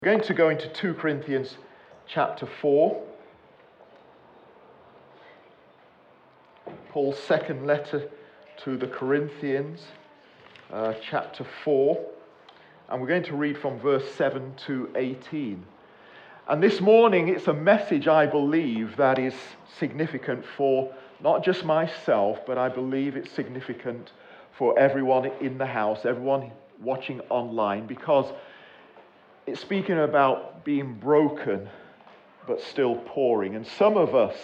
We're going to go into 2 Corinthians chapter 4. Paul's second letter to the Corinthians, chapter 4. And we're going to read from verse 7 to 18. And this morning, it's a message, I believe, that is significant for not just myself, but I believe it's significant for everyone in the house, everyone watching online, because it's speaking about being broken, but still pouring. And some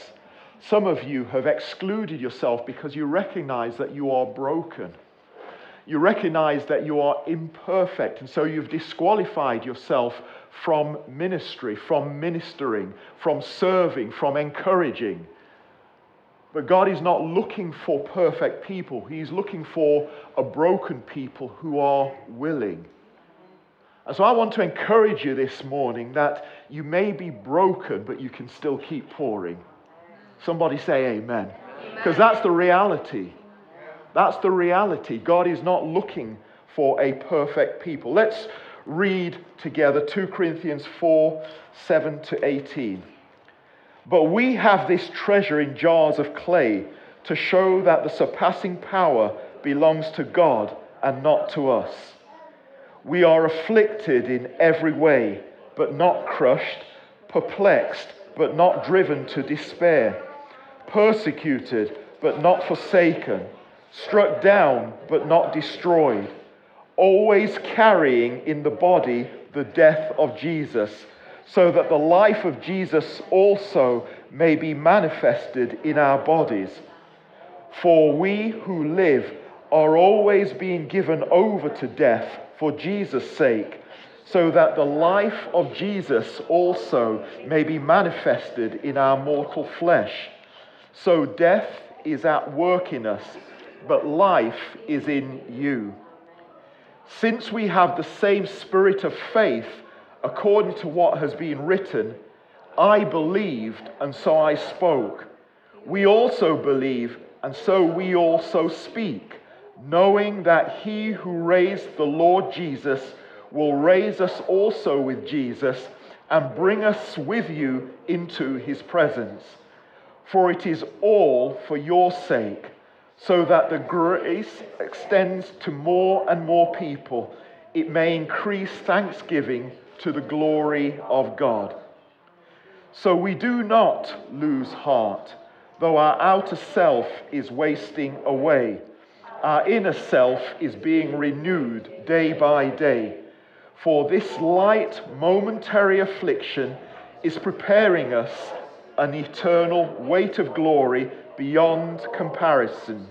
of you have excluded yourself because you recognize that you are broken. You recognize that you are imperfect, and so you've disqualified yourself from ministry, from ministering, from serving, from encouraging. But God is not looking for perfect people. He's looking for a broken people who are willing. And so I want to encourage you this morning that you may be broken, but you can still keep pouring. Somebody say amen. Because that's the reality. That's the reality. God is not looking for a perfect people. Let's read together 2 Corinthians 4, 7 to 18. But we have this treasure in jars of clay to show that the surpassing power belongs to God and not to us. We are afflicted in every way, but not crushed, perplexed, but not driven to despair, persecuted, but not forsaken, struck down, but not destroyed, always carrying in the body the death of Jesus, so that the life of Jesus also may be manifested in our bodies. For we who live are always being given over to death for Jesus' sake, so that the life of Jesus also may be manifested in our mortal flesh. So death is at work in us, but life is in you. Since we have the same spirit of faith, according to what has been written, I believed, and so I spoke. We also believe, and so we also speak, knowing that he who raised the Lord Jesus will raise us also with Jesus and bring us with you into his presence. For it is all for your sake, so that the grace extends to more and more people. It may increase thanksgiving to the glory of God. So we do not lose heart, though our outer self is wasting away. Our inner self is being renewed day by day. For this light momentary affliction is preparing us an eternal weight of glory beyond comparison.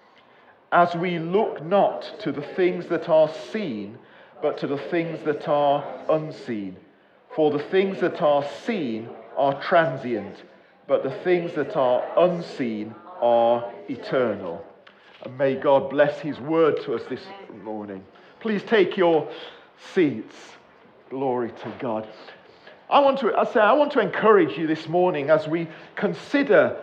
As we look not to the things that are seen, but to the things that are unseen. For the things that are seen are transient, but the things that are unseen are eternal. And may God bless his word to us this morning. Please take your seats. Glory to God. I want to encourage you this morning as we consider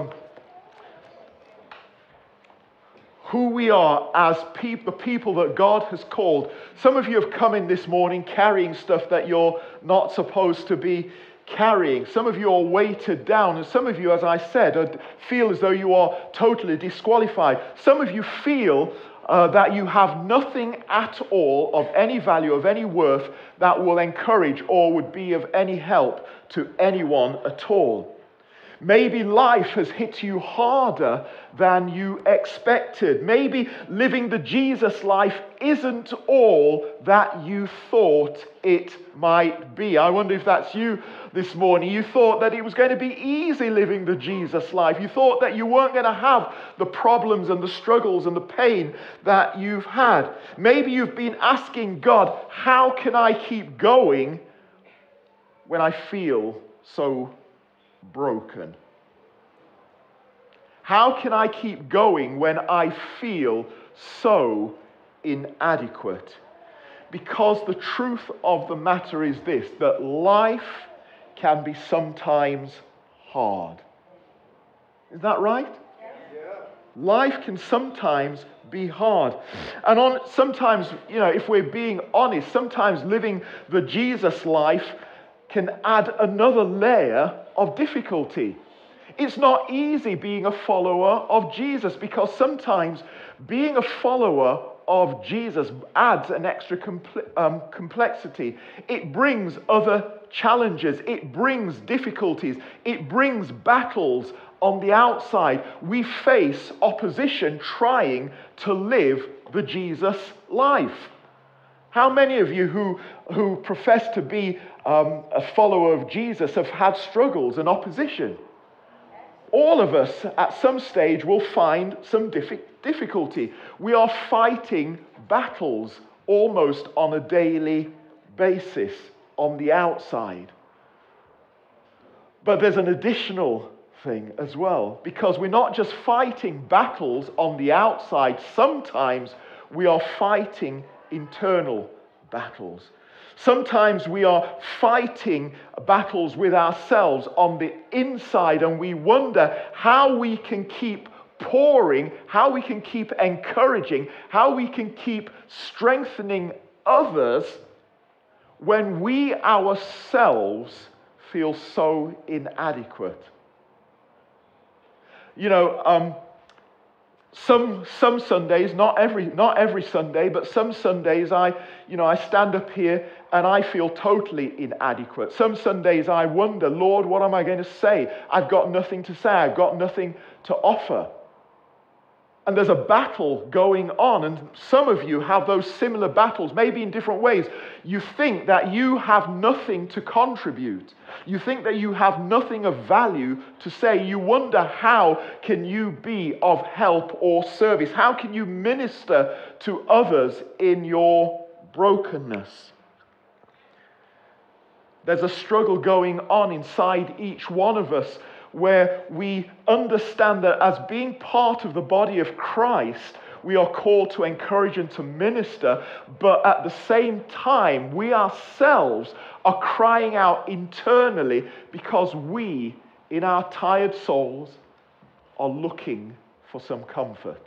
who we are as the people that God has called. Some of you have come in this morning carrying stuff that you're not supposed to be carrying. Some of you are weighted down, and some of you, as I said, feel as though you are totally disqualified. Some of you feel that you have nothing at all of any value, of any worth, that will encourage or would be of any help to anyone at all. Maybe life has hit you harder than you expected. Maybe living the Jesus life isn't all that you thought it might be. I wonder if that's you this morning. You thought that it was going to be easy living the Jesus life. You thought that you weren't going to have the problems and the struggles and the pain that you've had. Maybe you've been asking God, how can I keep going when I feel so broken? How can I keep going when I feel so inadequate? Because the truth of the matter is this, that life can be sometimes hard. Is that right? Yeah. Life can sometimes be hard. And sometimes, if we're being honest, sometimes living the Jesus life can add another layer of difficulty. It's not easy being a follower of Jesus, because sometimes being a follower of Jesus adds an extra complexity. It brings other challenges. It brings difficulties. It brings battles on the outside. We face opposition trying to live the Jesus life. How many of you who profess to be a follower of Jesus have had struggles and opposition? All of us at some stage will find some difficulty. We are fighting battles almost on a daily basis on the outside. But there's an additional thing as well, because we're not just fighting battles on the outside. Sometimes we are fighting internal battles. Sometimes we are fighting battles with ourselves on the inside, and we wonder how we can keep pouring, how we can keep encouraging, how we can keep strengthening others when we ourselves feel so inadequate. Some Sundays, not every Sunday, but some Sundays I stand up here and I feel totally inadequate. Some Sundays I wonder, Lord, what am I going to say? I've got nothing to say. I've got nothing to offer. And there's a battle going on, and some of you have those similar battles, maybe in different ways. You think that you have nothing to contribute. You think that you have nothing of value to say. You wonder, how can you be of help or service? How can you minister to others in your brokenness? There's a struggle going on inside each one of us, where we understand that as being part of the body of Christ, we are called to encourage and to minister, but at the same time, we ourselves are crying out internally because we, in our tired souls, are looking for some comfort.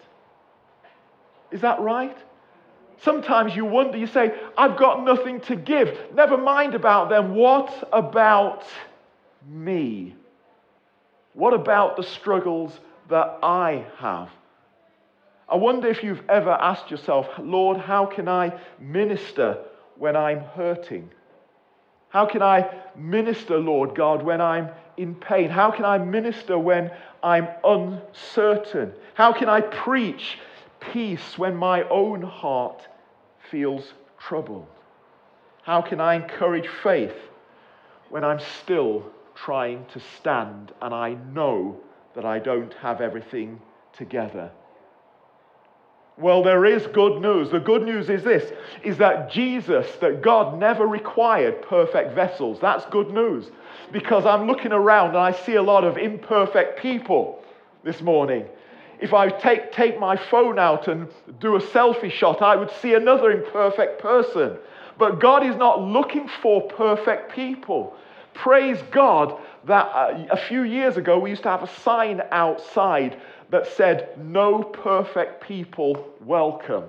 Is that right? Sometimes you wonder, you say, I've got nothing to give. Never mind about them. What about me? What about the struggles that I have? I wonder if you've ever asked yourself, Lord, how can I minister when I'm hurting? How can I minister, Lord God, when I'm in pain? How can I minister when I'm uncertain? How can I preach peace when my own heart feels troubled? How can I encourage faith when I'm still trying to stand and I know that I don't have everything together? Well, there is good news. The good news is this, is that that God never required perfect vessels. That's good news. Because I'm looking around and I see a lot of imperfect people this morning. If I take my phone out and do a selfie shot, I would see another imperfect person. But God is not looking for perfect people. Praise God that a few years ago we used to have a sign outside that said, "No perfect people welcome."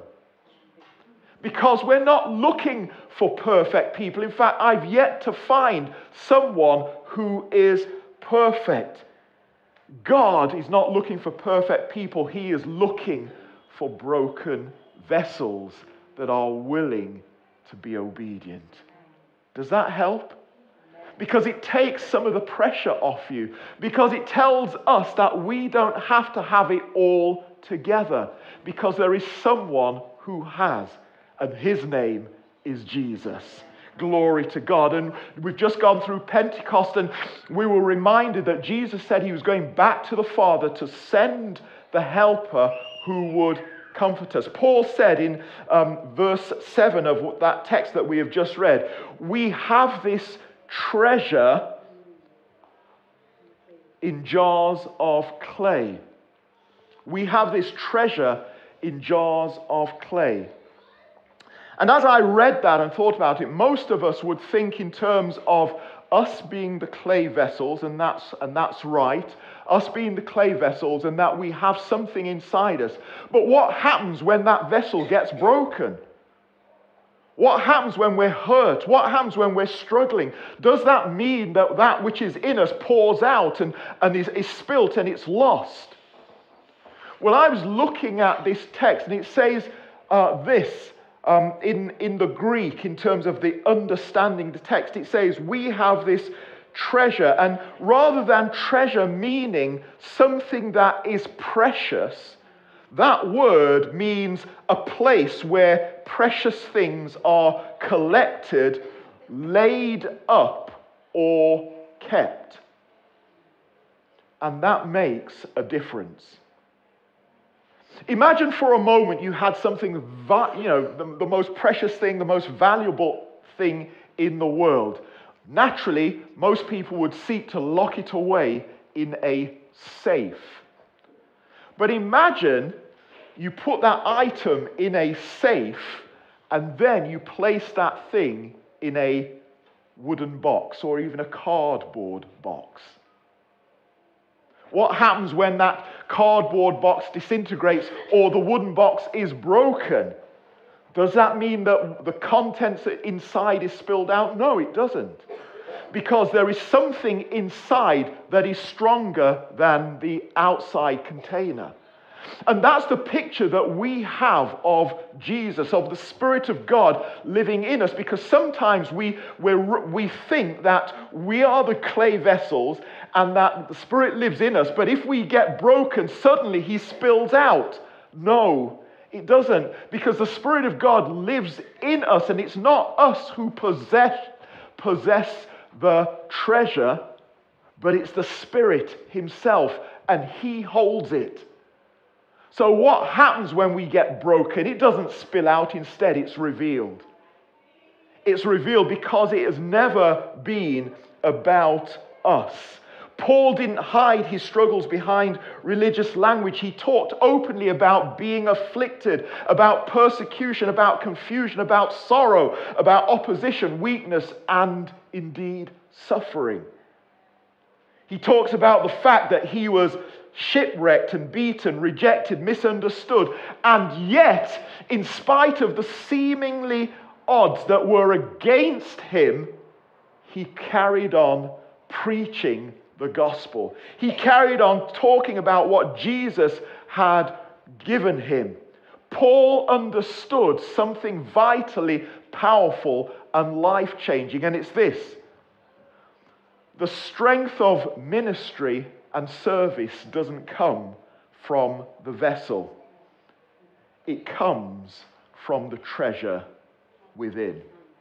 Because we're not looking for perfect people. In fact, I've yet to find someone who is perfect. God is not looking for perfect people. He is looking for broken vessels that are willing to be obedient. Does that help? Because it takes some of the pressure off you. Because it tells us that we don't have to have it all together. Because there is someone who has, and his name is Jesus. Glory to God. And we've just gone through Pentecost, and we were reminded that Jesus said he was going back to the Father to send the helper who would comfort us. Paul said in verse 7 of that text that we have just read, we have this treasure in jars of clay. We have this treasure in jars of clay. And as I read that and thought about it, most of us would think in terms of us being the clay vessels, and that's right, us being the clay vessels, and that we have something inside us. But what happens when that vessel gets broken? What happens when we're hurt? What happens when we're struggling? Does that mean that that which is in us pours out and is spilt and it's lost? Well, I was looking at this text, and it says this in the Greek, in terms of the understanding the text. It says, we have this treasure, and rather than treasure meaning something that is precious, that word means a place where precious things are collected, laid up, or kept. And that makes a difference. Imagine for a moment you had something, the most precious thing, the most valuable thing in the world. Naturally, most people would seek to lock it away in a safe. But imagine you put that item in a safe, and then you place that thing in a wooden box or even a cardboard box. What happens when that cardboard box disintegrates or the wooden box is broken? Does that mean that the contents inside is spilled out? No, it doesn't. Because there is something inside that is stronger than the outside container. And that's the picture that we have of Jesus, of the Spirit of God living in us, because sometimes we think that we are the clay vessels and that the Spirit lives in us, but if we get broken, suddenly He spills out. No, it doesn't, because the Spirit of God lives in us, and it's not us who possess the treasure, but it's the Spirit Himself, and He holds it. So what happens when we get broken? It doesn't spill out. Instead, it's revealed. It's revealed because it has never been about us. Paul didn't hide his struggles behind religious language. He talked openly about being afflicted, about persecution, about confusion, about sorrow, about opposition, weakness, and indeed suffering. He talks about the fact that he was shipwrecked and beaten, rejected, misunderstood, and yet, in spite of the seemingly odds that were against him, he carried on preaching the gospel. He carried on talking about what Jesus had given him. Paul understood something vitally powerful and life-changing, and it's this: the strength of ministry and service doesn't come from the vessel. It comes from the treasure within.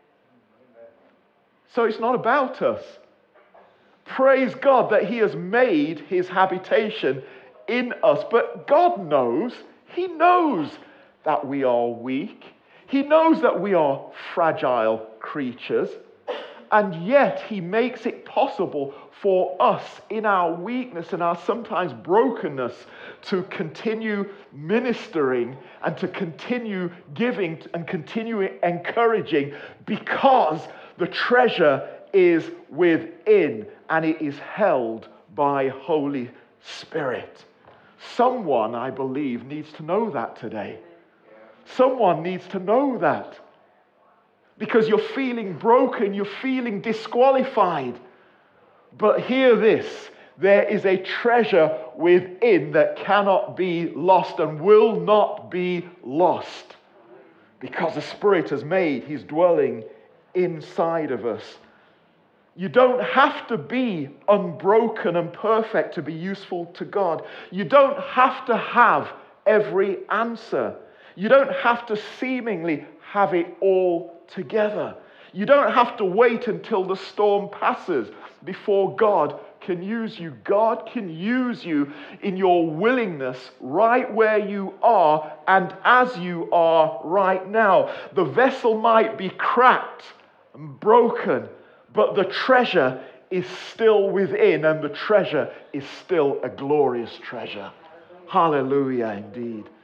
So it's not about us. Praise God that He has made His habitation in us. But God knows, He knows that we are weak. He knows that we are fragile creatures. And yet He makes it possible for us in our weakness and our sometimes brokenness to continue ministering and to continue giving and continue encouraging, because the treasure is within and it is held by Holy Spirit. Someone, I believe, needs to know that today. Someone needs to know that. Because you're feeling broken, you're feeling disqualified. But hear this: there is a treasure within that cannot be lost and will not be lost, because the Spirit has made His dwelling inside of us. You don't have to be unbroken and perfect to be useful to God. You don't have to have every answer. You don't have to seemingly have it all together. You don't have to wait until the storm passes before God can use you. God can use you in your willingness right where you are and as you are right now. The vessel might be cracked and broken, but the treasure is still within, and the treasure is still a glorious treasure. Hallelujah indeed.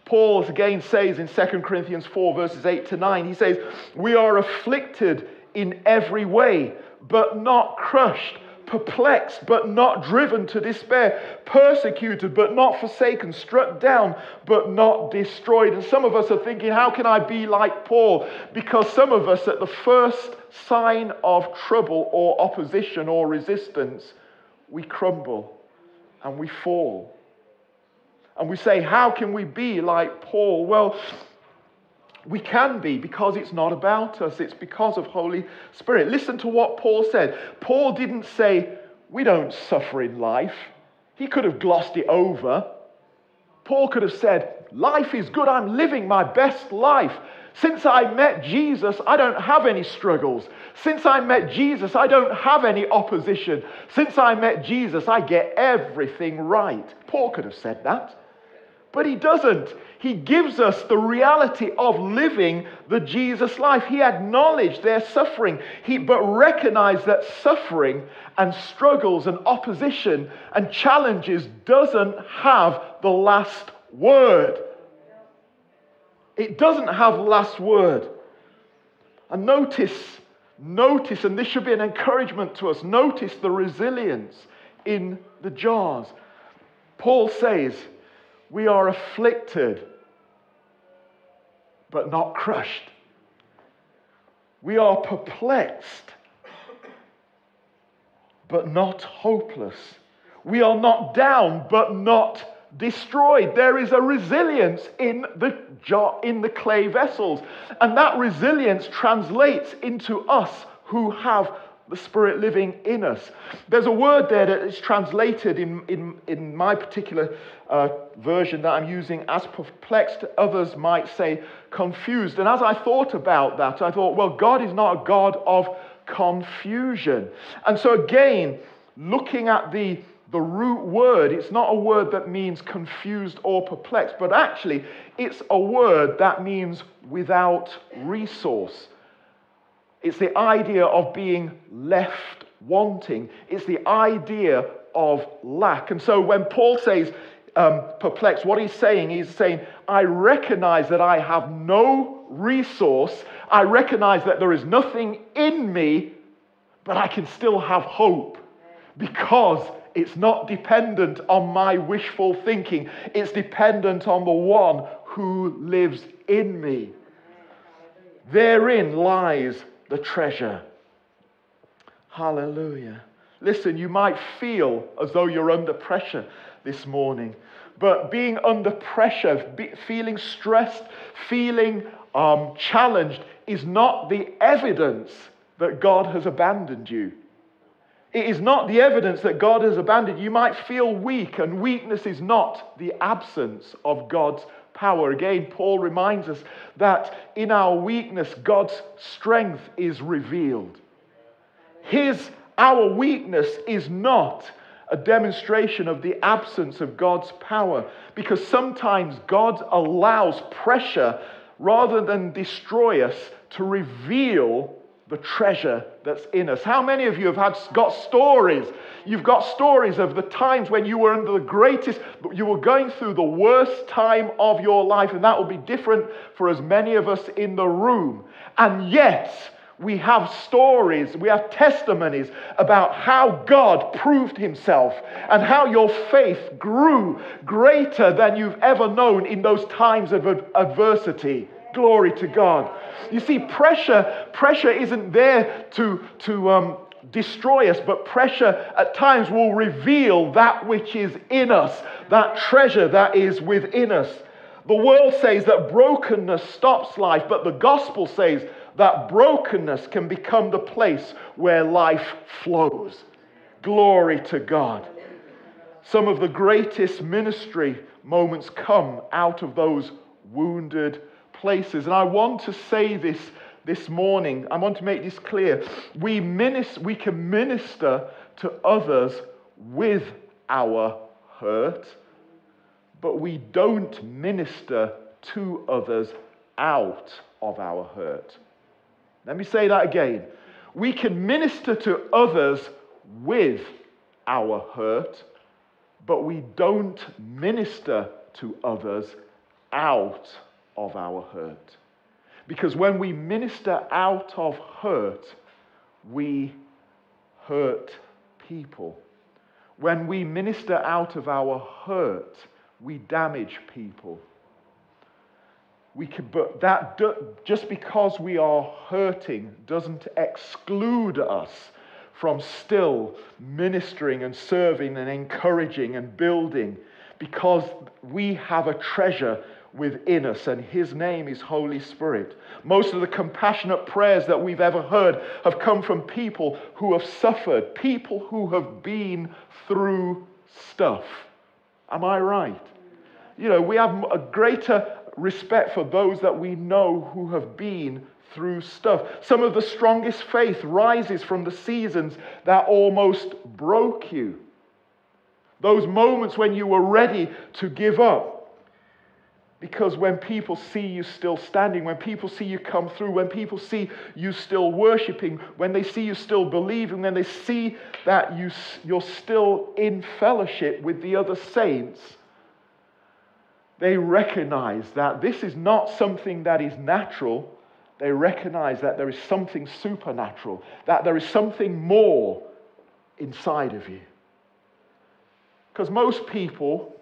Paul again says in 2 Corinthians 4 verses 8 to 9, he says, we are afflicted in every way, but not crushed, perplexed, but not driven to despair, persecuted, but not forsaken, struck down, but not destroyed. And some of us are thinking, how can I be like Paul? Because some of us, at the first sign of trouble or opposition or resistance, we crumble and we fall. And we say, how can we be like Paul? Well, we can be, because it's not about us. It's because of Holy Spirit. Listen to what Paul said. Paul didn't say, we don't suffer in life. He could have glossed it over. Paul could have said, life is good. I'm living my best life. Since I met Jesus, I don't have any struggles. Since I met Jesus, I don't have any opposition. Since I met Jesus, I get everything right. Paul could have said that. But he doesn't. He gives us the reality of living the Jesus life. He acknowledged their suffering, but recognized that suffering and struggles and opposition and challenges doesn't have the last word. It doesn't have the last word. And notice, and this should be an encouragement to us, notice the resilience in the jars. Paul says, we are afflicted, but not crushed. We are perplexed, but not hopeless. We are knocked down, but not destroyed. There is a resilience in the jar, in the clay vessels. And that resilience translates into us who have the Spirit living in us. There's a word there that is translated in my particular version that I'm using as perplexed. Others might say confused. And as I thought about that, I thought, well, God is not a God of confusion. And so again, looking at the root word, it's not a word that means confused or perplexed, but actually it's a word that means without resource. It's the idea of being left wanting. It's the idea of lack. And so when Paul says perplexed, what he's saying, I recognize that I have no resource. I recognize that there is nothing in me, but I can still have hope because it's not dependent on my wishful thinking. It's dependent on the one who lives in me. Therein lies the treasure. Hallelujah. Listen, you might feel as though you're under pressure this morning, but being under pressure, feeling stressed, feeling challenged is not the evidence that God has abandoned you. It is not the evidence that God has abandoned you. You might feel weak, and weakness is not the absence of God's power. Again, Paul reminds us that in our weakness, God's strength is revealed. Our weakness is not a demonstration of the absence of God's power, because sometimes God allows pressure rather than destroy us to reveal the treasure that's in us. How many of you have got stories? You've got stories of the times when you were under the greatest, you were going through the worst time of your life, and that will be different for as many of us in the room. And yet, we have stories, we have testimonies about how God proved himself and how your faith grew greater than you've ever known in those times of adversity. Glory to God. You see, pressure isn't there to destroy us, but pressure at times will reveal that which is in us, that treasure that is within us. The world says that brokenness stops life, but the gospel says that brokenness can become the place where life flows. Glory to God. Some of the greatest ministry moments come out of those wounded places. And I want to say this morning, I want to make this clear. We can minister to others with our hurt, but we don't minister to others out of our hurt. Let me say that again. We can minister to others with our hurt, but we don't minister to others out of our hurt. Because when we minister out of hurt, we hurt people. When we minister out of our hurt, we damage people. But just because we are hurting doesn't exclude us from still ministering and serving and encouraging and building, because we have a treasure within us, and his name is Holy Spirit. Most of the compassionate prayers that we've ever heard have come from people who have suffered, people who have been through stuff. Am I right? You know, we have a greater respect for those that we know who have been through stuff. Some of the strongest faith rises from the seasons that almost broke you. Those moments when you were ready to give up. Because when people see you still standing, when people see you come through, when people see you still worshiping, when they see you still believing, when they see that you're still in fellowship with the other saints, they recognize that this is not something that is natural. They recognize that there is something supernatural, that there is something more inside of you. Because most people,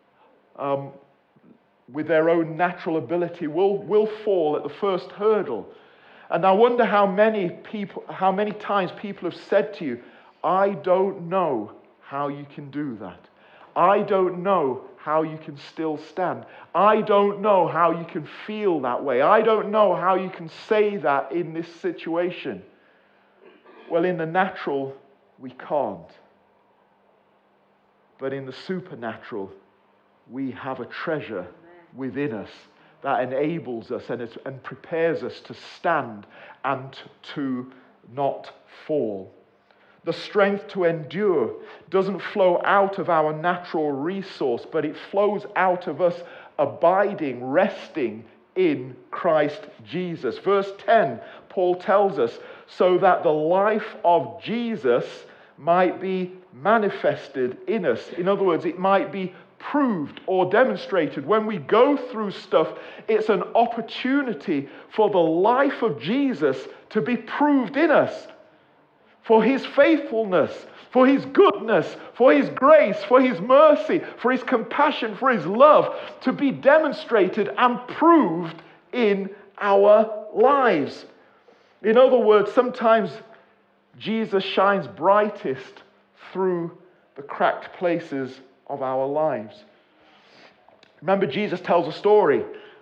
with their own natural ability, will fall at the first hurdle. And I wonder how many times people have said to you, I don't know how you can do that. I don't know how you can still stand. I don't know how you can feel that way. I don't know how you can say that in this situation. Well, in the natural, we can't. But in the supernatural, we have a treasure within us that enables us and prepares us to stand and to not fall. The strength to endure doesn't flow out of our natural resource, but it flows out of us abiding, resting in Christ Jesus. Verse 10, Paul tells us, so that the life of Jesus might be manifested in us. In other words, it might be proved or demonstrated. When we go through stuff, it's an opportunity for the life of Jesus to be proved in us. For his faithfulness, for his goodness, for his grace, for his mercy, for his compassion, for his love to be demonstrated and proved in our lives. In other words, sometimes Jesus shines brightest through the cracked places of our lives. Remember, Jesus tells a story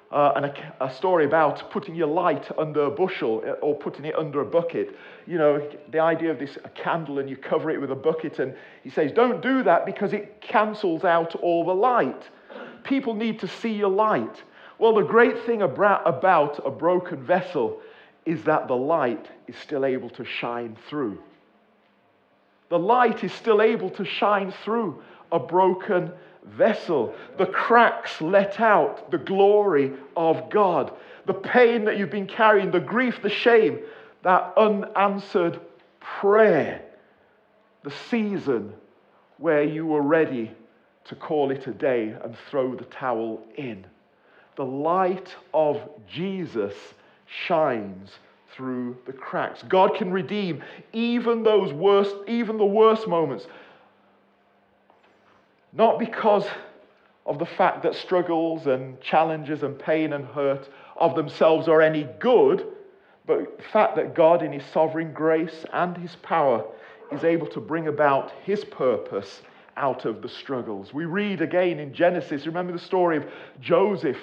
about putting your light under a bushel or putting it under a bucket. You know, the idea of a candle and you cover it with a bucket, and he says, don't do that because it cancels out all the light. People need to see your light. Well, the great thing about a broken vessel is that the light is still able to shine through. The light is still able to shine through a broken vessel. The cracks let out the glory of God. The pain that you've been carrying, the grief, the shame, that unanswered prayer, the season where you were ready to call it a day and throw the towel in. The light of Jesus shines through the cracks. God can redeem even the worst moments. Not because of the fact that struggles and challenges and pain and hurt of themselves are any good, but the fact that God in his sovereign grace and his power is able to bring about his purpose out of the struggles. We read again in Genesis, remember the story of Joseph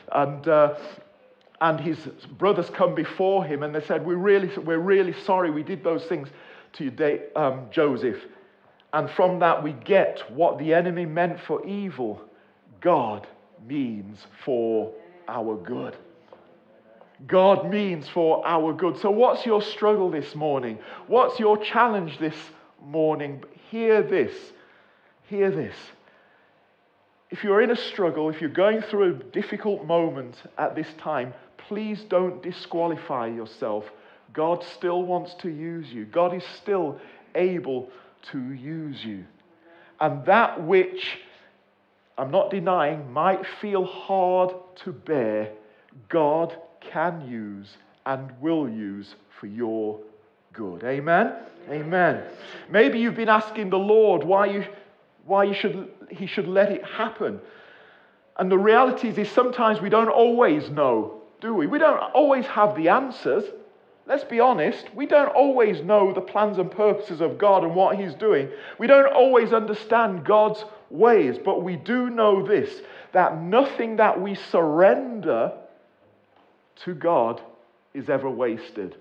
and his brothers come before him and they said, we're really sorry we did those things to you, Joseph. And from that we get what the enemy meant for evil, God means for our good. God means for our good. So what's your struggle this morning? What's your challenge this morning? Hear this. Hear this. If you're in a struggle, if you're going through a difficult moment at this time, please don't disqualify yourself. God still wants to use you. God is still able to use you. And that which I'm not denying, might feel hard to bear, God can use and will use for your good. Amen? Amen. Maybe you've been asking the Lord why he should let it happen. And the reality is sometimes we don't always know, do we? We don't always have the answers. Let's be honest, we don't always know the plans and purposes of God and what He's doing. We don't always understand God's ways, but we do know this, that nothing that we surrender to God is ever wasted.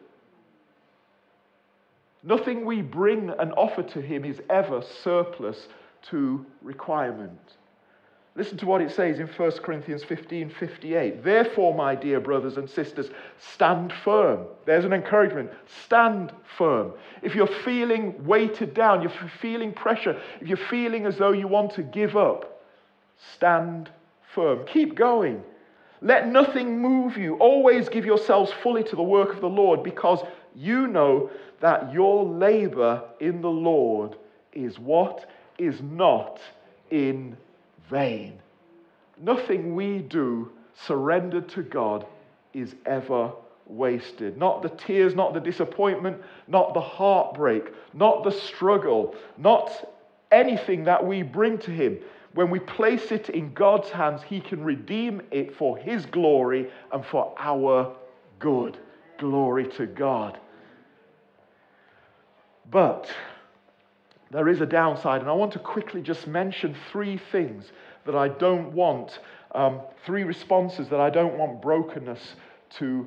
Nothing we bring and offer to Him is ever surplus to requirement. Listen to what it says in 1 Corinthians 15:58. Therefore, my dear brothers and sisters, stand firm. There's an encouragement. Stand firm. If you're feeling weighted down, you're feeling pressure, if you're feeling as though you want to give up, stand firm. Keep going. Let nothing move you. Always give yourselves fully to the work of the Lord, because you know that your labor in the Lord is what? Is not in vain. Nothing we do surrendered to God is ever wasted. Not the tears, not the disappointment, not the heartbreak, not the struggle, not anything that we bring to Him. When we place it in God's hands, He can redeem it for His glory and for our good. Glory to God. But there is a downside, and I want to quickly just mention three things that I don't want, three responses that I don't want brokenness to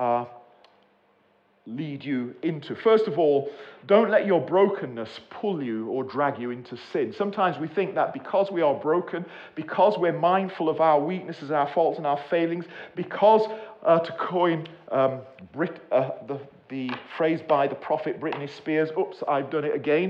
lead you into. First of all, don't let your brokenness pull you or drag you into sin. Sometimes we think that because we are broken, because we're mindful of our weaknesses, our faults and our failings, because, to coin the phrase by the prophet Britney Spears, oops, I've done it again.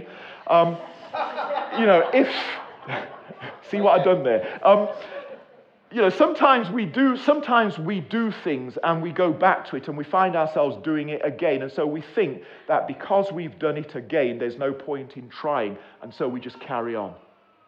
If see what I've done there. Sometimes we do things and we go back to it and we find ourselves doing it again. And so we think that because we've done it again, there's no point in trying. And so we just carry on.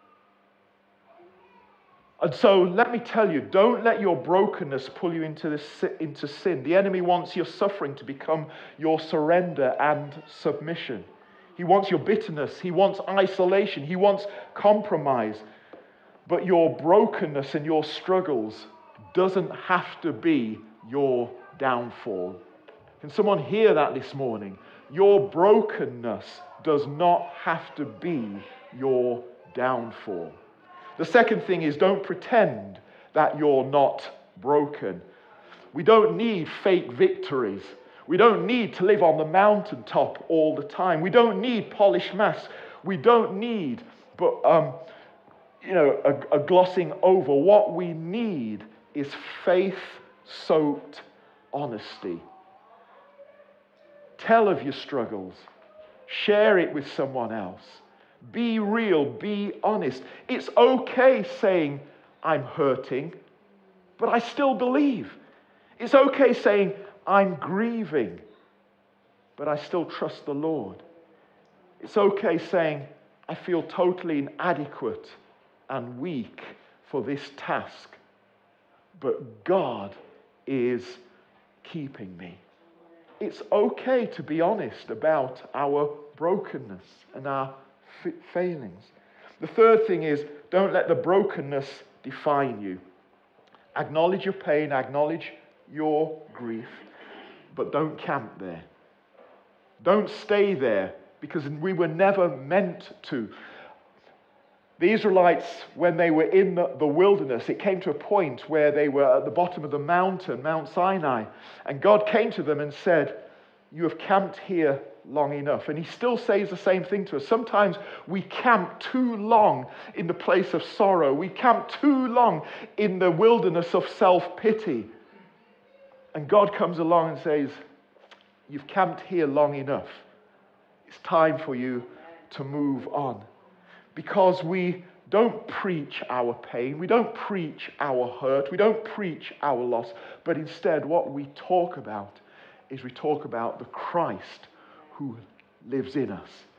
And so let me tell you, don't let your brokenness pull you into sin. The enemy wants your suffering to become your surrender and submission. He wants your bitterness. He wants isolation. He wants compromise. But your brokenness and your struggles doesn't have to be your downfall. Can someone hear that this morning? Your brokenness does not have to be your downfall. The second thing is, don't pretend that you're not broken. We don't need fake victories. We don't need to live on the mountaintop all the time. We don't need polished masks. We don't need a glossing over. What we need is faith-soaked honesty. Tell of your struggles. Share it with someone else. Be real. Be honest. It's okay saying, I'm hurting, but I still believe. It's okay saying, I'm grieving, but I still trust the Lord. It's okay saying, I feel totally inadequate and weak for this task, but God is keeping me. It's okay to be honest about our brokenness and our failings. The third thing is, don't let the brokenness define you. Acknowledge your pain, acknowledge your grief, but don't camp there. Don't stay there, because we were never meant to. The Israelites, when they were in the wilderness, it came to a point where they were at the bottom of the mountain, Mount Sinai, and God came to them and said, you have camped here long enough. And He still says the same thing to us. Sometimes we camp too long in the place of sorrow. We camp too long in the wilderness of self-pity. And God comes along and says, you've camped here long enough. It's time for you to move on. Because we don't preach our pain, we don't preach our hurt, we don't preach our loss, but instead what we talk about is we talk about the Christ who lives in us,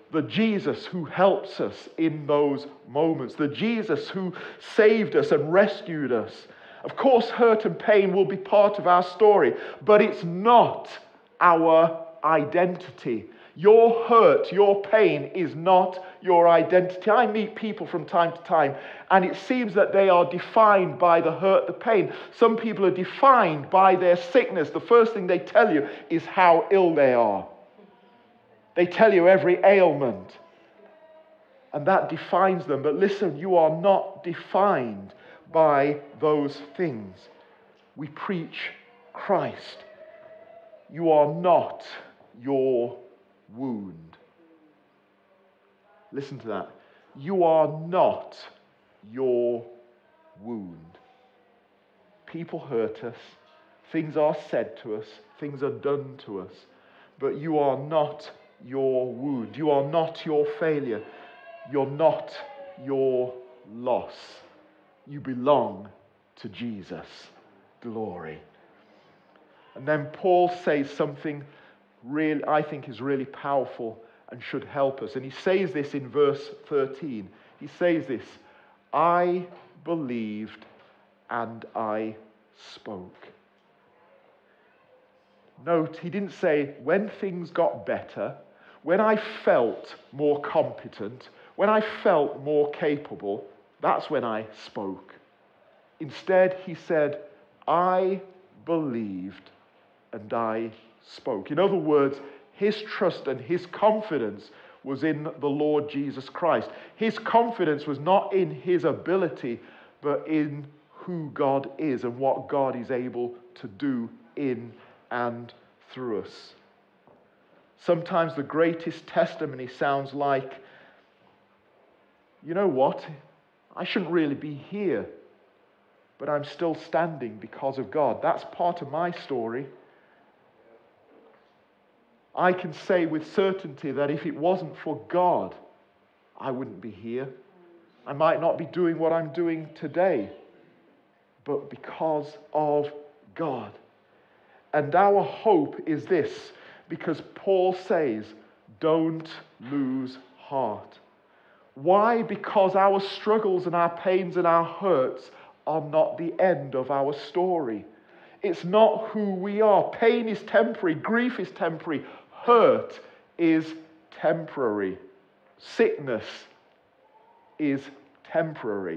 the Jesus who helps us in those moments, the Jesus who saved us and rescued us. Of course, hurt and pain will be part of our story, but it's not our identity. Your hurt, your pain is not your identity. I meet people from time to time, and it seems that they are defined by the hurt, the pain. Some people are defined by their sickness. The first thing they tell you is how ill they are. They tell you every ailment, and that defines them. But listen, you are not defined by those things. We preach Christ. You are not your wound. Listen to that. You are not your wound. People hurt us. Things are said to us. Things are done to us. But you are not your wound. You are not your failure. You're not your loss. You belong to Jesus. Glory. And then Paul says something really, I think, is really powerful and should help us. And he says this in verse 13. He says this, I believed and I spoke. Note, he didn't say, when things got better, when I felt more competent, when I felt more capable, that's when I spoke. Instead, he said, I believed and I spoke. In other words, his trust and his confidence was in the Lord Jesus Christ. His confidence was not in his ability, but in who God is and what God is able to do in and through us. Sometimes the greatest testimony sounds like, you know what? I shouldn't really be here, but I'm still standing because of God. That's part of my story. I can say with certainty that if it wasn't for God, I wouldn't be here. I might not be doing what I'm doing today, but because of God. And our hope is this, because Paul says, don't lose heart. Why? Because our struggles and our pains and our hurts are not the end of our story. It's not who we are. Pain is temporary. Grief is temporary. Hurt is temporary. Sickness is temporary.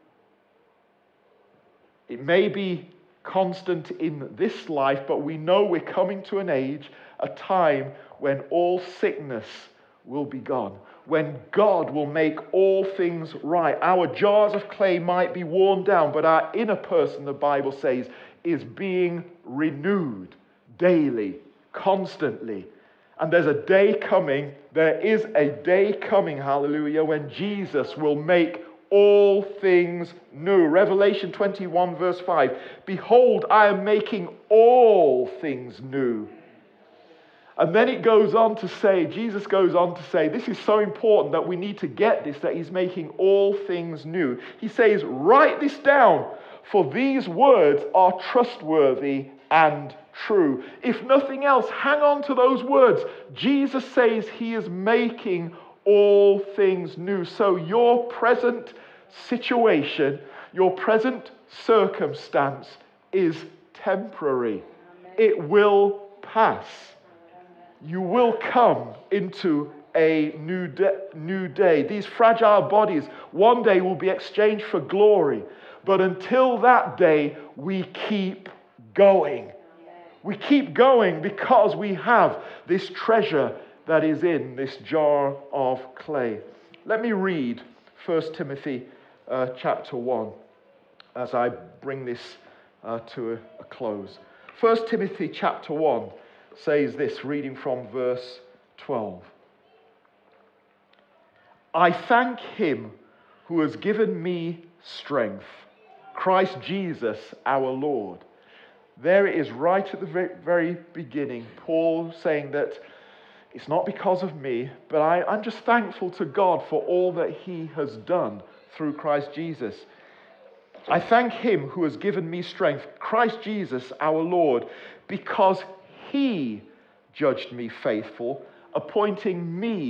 It may be constant in this life, but we know we're coming to an age, a time when all sickness will be gone, when God will make all things right. Our jars of clay might be worn down, but our inner person, the Bible says, is being renewed daily, constantly. And there's a day coming, there is a day coming, hallelujah, when Jesus will make all things new. Revelation 21 verse 5. Behold, I am making all things new. And then it goes on to say, Jesus goes on to say, this is so important that we need to get this, that he's making all things new. He says, write this down, for these words are trustworthy and true. If nothing else, hang on to those words. Jesus says he is making all things new. So your present situation, your present circumstance is temporary. It will pass. You will come into a new day. These fragile bodies one day will be exchanged for glory. But until that day, we keep going. We keep going because we have this treasure that is in this jar of clay. Let me read 1 Timothy chapter 1 as I bring this to a close. 1 Timothy chapter 1 says this, reading from verse 12. I thank him who has given me strength, Christ Jesus our Lord. There it is right at the very beginning, Paul saying that it's not because of me, but I'm just thankful to God for all that he has done through Christ Jesus. I thank him who has given me strength, Christ Jesus our Lord, because he judged me faithful, appointing me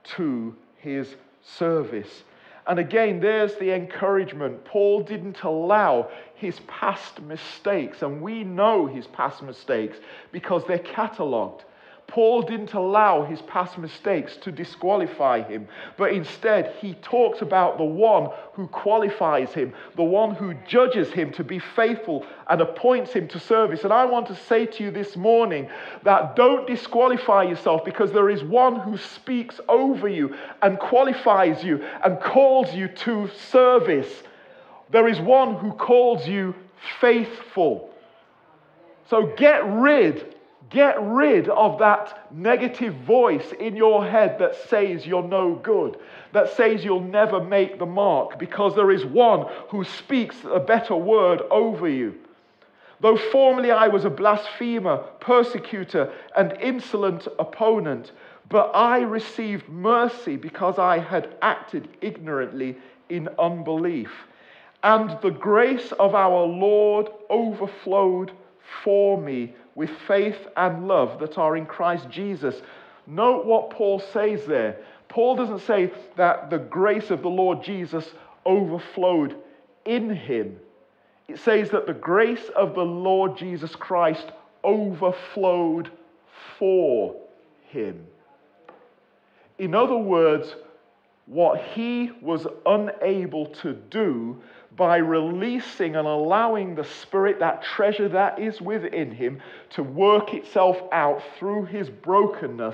to his service. And again, there's the encouragement. Paul didn't allow his past mistakes, and we know his past mistakes because they're catalogued. Paul didn't allow his past mistakes to disqualify him, but instead he talks about the one who qualifies him, the one who judges him to be faithful and appoints him to service. And I want to say to you this morning that don't disqualify yourself, because there is one who speaks over you and qualifies you and calls you to service. There is one who calls you faithful. So get rid of that negative voice in your head that says you're no good, that says you'll never make the mark, because there is one who speaks a better word over you. Though formerly I was a blasphemer, persecutor, and insolent opponent, but I received mercy because I had acted ignorantly in unbelief. And the grace of our Lord overflowed for me with faith and love that are in Christ Jesus. Note what Paul says there. Paul doesn't say that the grace of the Lord Jesus overflowed in him. It says that the grace of the Lord Jesus Christ overflowed for him. In other words, what he was unable to do, by releasing and allowing the Spirit, that treasure that is within him, to work itself out through his brokenness,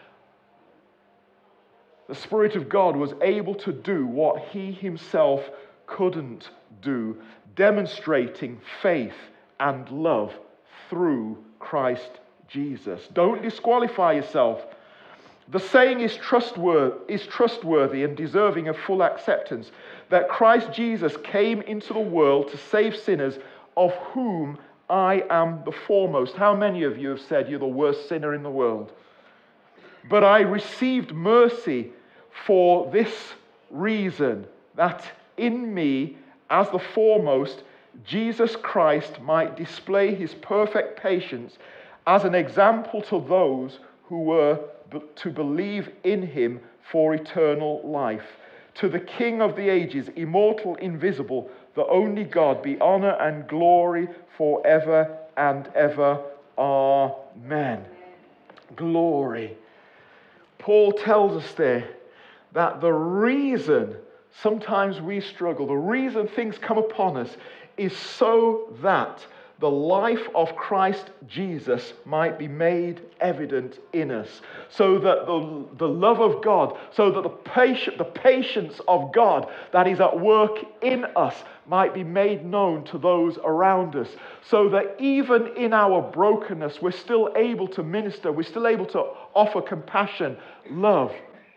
the Spirit of God was able to do what he himself couldn't do, demonstrating faith and love through Christ Jesus. Don't disqualify yourself. The saying is trustworthy and deserving of full acceptance, that Christ Jesus came into the world to save sinners, of whom I am the foremost. How many of you have said you're the worst sinner in the world? But I received mercy for this reason, that in me, as the foremost, Jesus Christ might display his perfect patience as an example to those who were to believe in him for eternal life. To the King of the ages, immortal, invisible, the only God, be honor and glory forever and ever. Amen. Glory. Paul tells us there that the reason sometimes we struggle, the reason things come upon us, is so that the life of Christ Jesus might be made evident in us, so that the love of God, so that the patience of God that is at work in us might be made known to those around us, so that even in our brokenness we're still able to minister, we're still able to offer compassion, love,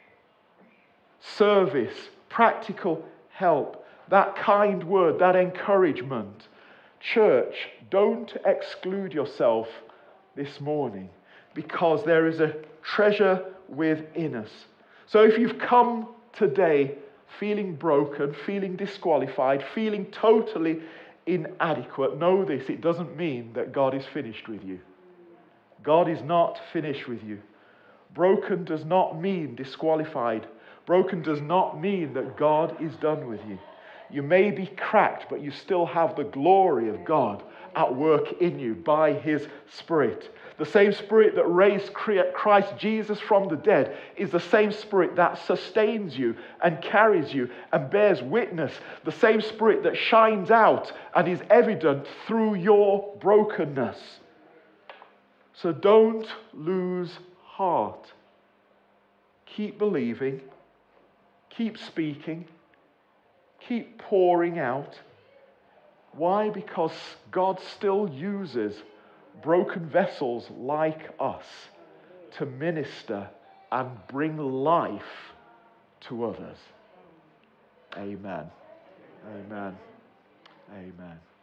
service, practical help, that kind word, that encouragement. Church, don't exclude yourself this morning, because there is a treasure within us. So if you've come today feeling broken, feeling disqualified, feeling totally inadequate, know this: it doesn't mean that God is finished with you. God is not finished with you. Broken does not mean disqualified. Broken does not mean that God is done with you. You may be cracked, but you still have the glory of God at work in you by his Spirit. The same Spirit that raised Christ Jesus from the dead is the same Spirit that sustains you and carries you and bears witness. The same Spirit that shines out and is evident through your brokenness. So don't lose heart. Keep believing. Keep speaking. Keep pouring out. Why? Because God still uses broken vessels like us to minister and bring life to others. Amen. Amen. Amen.